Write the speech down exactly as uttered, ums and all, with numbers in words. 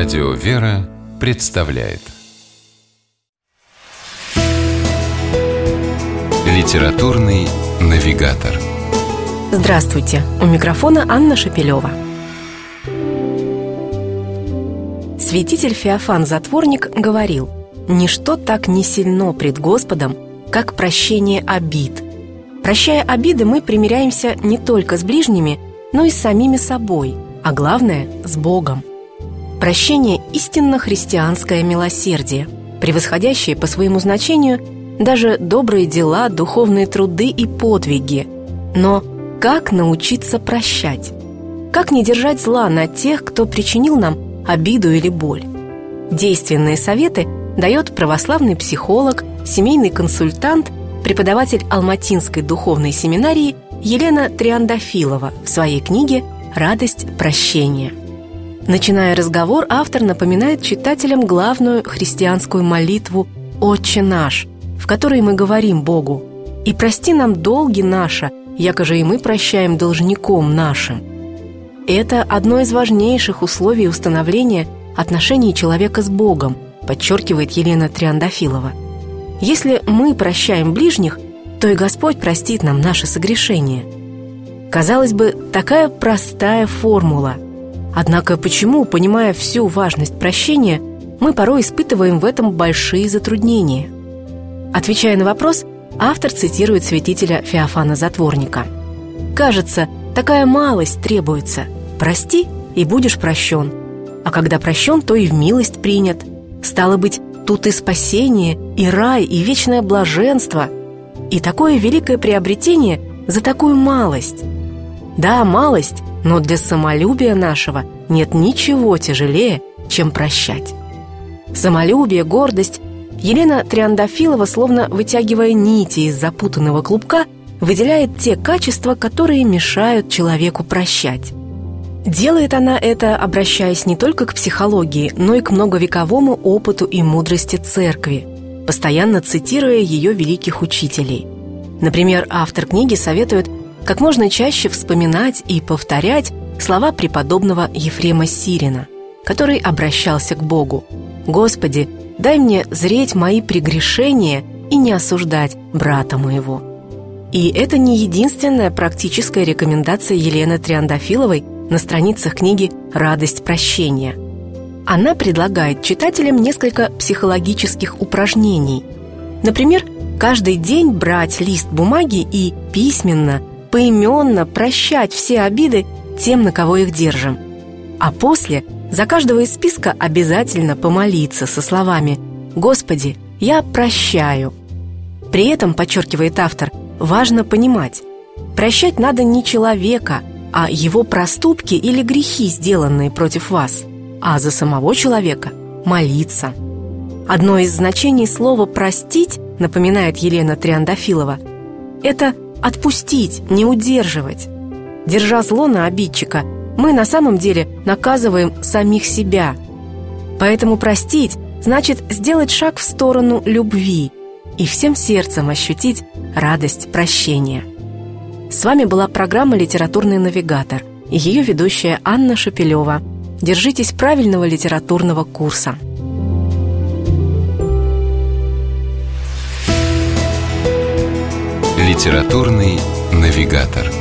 Радио «Вера» представляет Литературный навигатор. Здравствуйте! У микрофона Анна Шапилева. Святитель Феофан Затворник говорил: «Ничто так не сильно пред Господом, как прощение обид». Прощая обиды, мы примиряемся не только с ближними, но и с самими собой, а главное – с Богом. Прощение – истинно христианское милосердие, превосходящее по своему значению даже добрые дела, духовные труды и подвиги. Но как научиться прощать? Как не держать зла на тех, кто причинил нам обиду или боль? Действенные советы дает православный психолог, семейный консультант, преподаватель Алматинской духовной семинарии Елена Триандафилова в своей книге «Радость прощения». Начиная разговор, автор напоминает читателям главную христианскую молитву «Отче наш», в которой мы говорим Богу: «И прости нам долги наши, якоже и мы прощаем должником нашим». Это одно из важнейших условий установления отношений человека с Богом, подчеркивает Елена Триандафилова. Если мы прощаем ближних, то и Господь простит нам наши согрешения. Казалось бы, такая простая формула. Однако почему, понимая всю важность прощения, мы порой испытываем в этом большие затруднения? Отвечая на вопрос, автор цитирует святителя Феофана Затворника. «Кажется, такая малость требуется. Прости, и будешь прощен. А когда прощен, то и в милость принят. Стало быть, тут и спасение, и рай, и вечное блаженство. И такое великое приобретение за такую малость. Да, малость, но для самолюбия нашего нет ничего тяжелее, чем прощать». Самолюбие, гордость. Елена Триандафилова, словно вытягивая нити из запутанного клубка, выделяет те качества, которые мешают человеку прощать. Делает она это, обращаясь не только к психологии, но и к многовековому опыту и мудрости Церкви, постоянно цитируя ее великих учителей. Например, автор книги советует как можно чаще вспоминать и повторять слова преподобного Ефрема Сирина, который обращался к Богу: «Господи, дай мне зреть мои прегрешения и не осуждать брата моего». И это не единственная практическая рекомендация Елены Триандафиловой на страницах книги «Радость прощения». Она предлагает читателям несколько психологических упражнений. Например, каждый день брать лист бумаги и письменно, поименно прощать все обиды тем, на кого их держим. А после за каждого из списка обязательно помолиться со словами: «Господи, я прощаю». При этом, подчеркивает автор, важно понимать: прощать надо не человека, а его проступки или грехи, сделанные против вас, а за самого человека молиться. Одно из значений слова «простить», напоминает Елена Триандафилова, это отпустить, не удерживать. Держа зло на обидчика, мы на самом деле наказываем самих себя. Поэтому простить значит сделать шаг в сторону любви и всем сердцем ощутить радость прощения. С вами была программа «Литературный навигатор» и ее ведущая Анна Шапилева. Держитесь правильного литературного курса. Литературный навигатор.